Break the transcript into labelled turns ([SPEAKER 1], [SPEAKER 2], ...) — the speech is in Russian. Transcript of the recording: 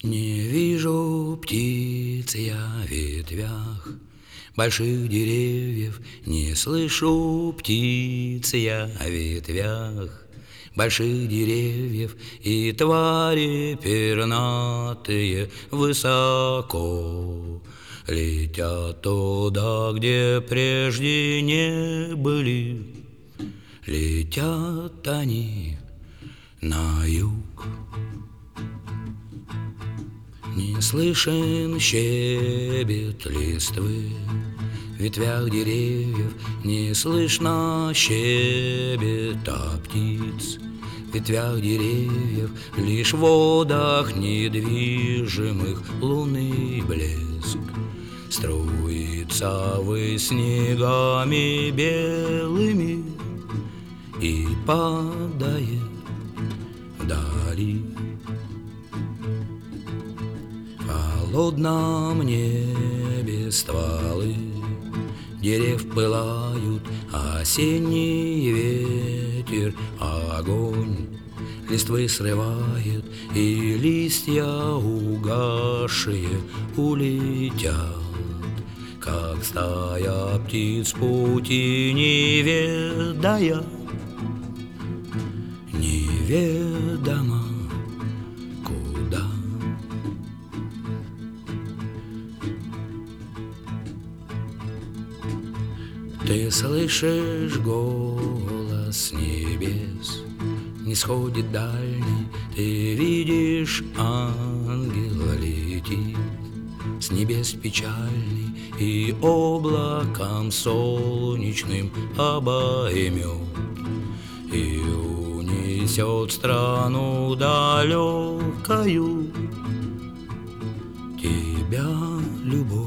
[SPEAKER 1] Не вижу птиц я в ветвях больших деревьев, не слышу птиц я в ветвях больших деревьев, и твари пернатые высоко летят туда, где прежде не были. Летят они на юг. Не слышен щебет листвы в ветвях деревьев, не слышно щебета птиц в ветвях деревьев, лишь в водах недвижимых лунный блеск струится ввысь снегами белыми и падает вдали. В холодном небе стволы дерев пылают, осенний ветер огонь листвы срывает, и листья угасшие улетят, как стая птиц пути не ведая, неведомо куда. Ты слышишь голос небес, не сходит дальний, ты видишь, ангел летит с небес печальный, и облаком солнечным обоймет, и унесет страну далекою тебя, любовь.